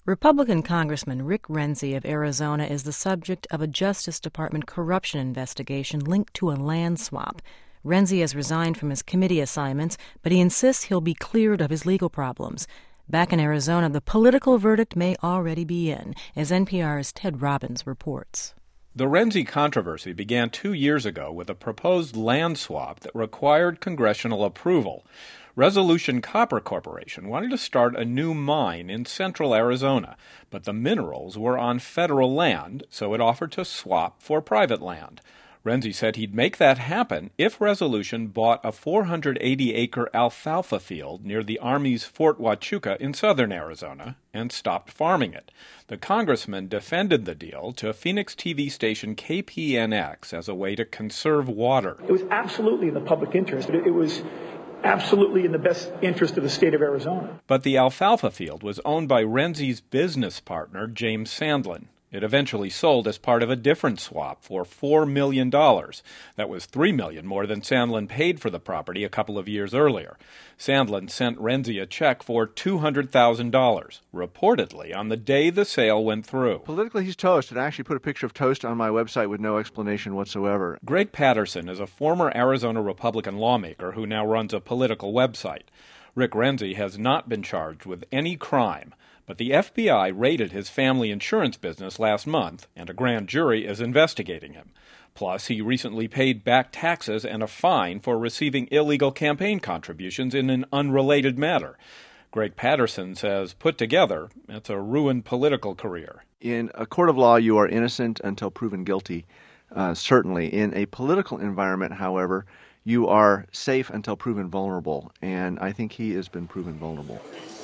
Republican Congressman Rick Renzi of Arizona is the subject of a Justice Department corruption investigation linked to a land swap. Renzi has resigned from his committee assignments, but he insists he'll be cleared of his legal problems. Back in Arizona, the political verdict may already be in, as NPR's Ted Robbins reports. The Renzi controversy began 2 years ago with a proposed land swap that required congressional approval. Resolution Copper Corporation wanted to start a new mine in central Arizona, but the minerals were on federal land, so it offered to swap for private land. Renzi said he'd make that happen if Resolution bought a 480-acre alfalfa field near the Army's Fort Huachuca in southern Arizona and stopped farming it. The congressman defended the deal to Phoenix TV station KPNX as a way to conserve water. It was absolutely in the public interest. It was absolutely in the best interest of the state of Arizona. But the alfalfa field was owned by Renzi's business partner, James Sandlin. It eventually sold as part of a different swap for $4 million. That was $3 million more than Sandlin paid for the property a couple of years earlier. Sandlin sent Renzi a check for $200,000, reportedly on the day the sale went through. Politically, he's toast, and I actually put a picture of toast on my website with no explanation whatsoever. Greg Patterson is a former Arizona Republican lawmaker who now runs a political website. Rick Renzi has not been charged with any crime, but the FBI raided his family insurance business last month, and a grand jury is investigating him. Plus, he recently paid back taxes and a fine for receiving illegal campaign contributions in an unrelated matter. Greg Patterson says, put together, it's a ruined political career. In a court of law, you are innocent until proven guilty, certainly. In a political environment, however, you are safe until proven vulnerable, and I think he has been proven vulnerable.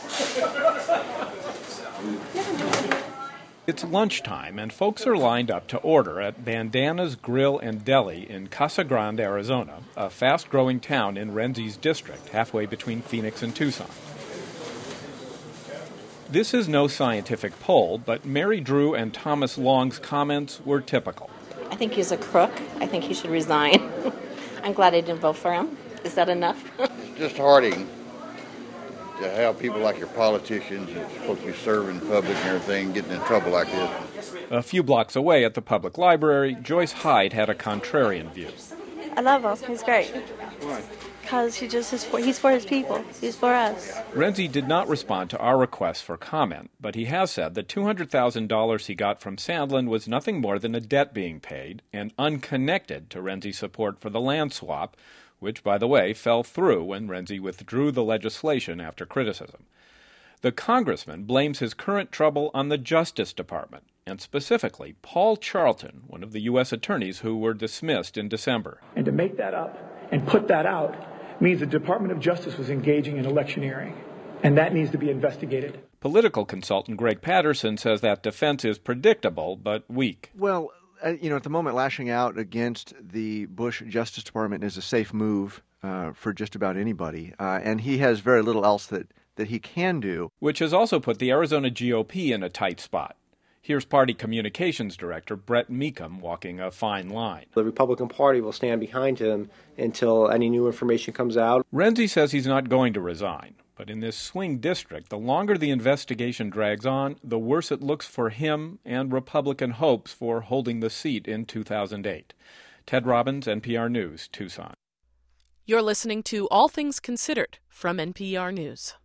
It's lunchtime, and folks are lined up to order at Bandana's Grill and Deli in Casa Grande, Arizona, a fast-growing town in Renzi's district, halfway between Phoenix and Tucson. This is no scientific poll, but Mary Drew and Thomas Long's comments were typical. I think he's a crook. I think he should resign. I'm glad I didn't vote for him. Is that enough? It's disheartening to have people like your politicians that's supposed to be serving the public and everything getting in trouble like this. A few blocks away at the public library, Joyce Hyde had a contrarian view. I love him. He's great. Why? Because he's for his people. He's for us. Renzi did not respond to our request for comment, but he has said the $200,000 he got from Sandlin was nothing more than a debt being paid and unconnected to Renzi's support for the land swap, which, by the way, fell through when Renzi withdrew the legislation after criticism. The congressman blames his current trouble on the Justice Department, and specifically Paul Charlton, one of the U.S. attorneys who were dismissed in December. And to make that up and put that out means the Department of Justice was engaging in electioneering, and that needs to be investigated. Political consultant Greg Patterson says that defense is predictable but weak. Well, at the moment, lashing out against the Bush Justice Department is a safe move for just about anybody, and he has very little else that he can do. Which has also put the Arizona GOP in a tight spot. Here's party communications director Brett Meekum walking a fine line. The Republican Party will stand behind him until any new information comes out. Renzi says he's not going to resign. But in this swing district, the longer the investigation drags on, the worse it looks for him and Republican hopes for holding the seat in 2008. Ted Robbins, NPR News, Tucson. You're listening to All Things Considered from NPR News.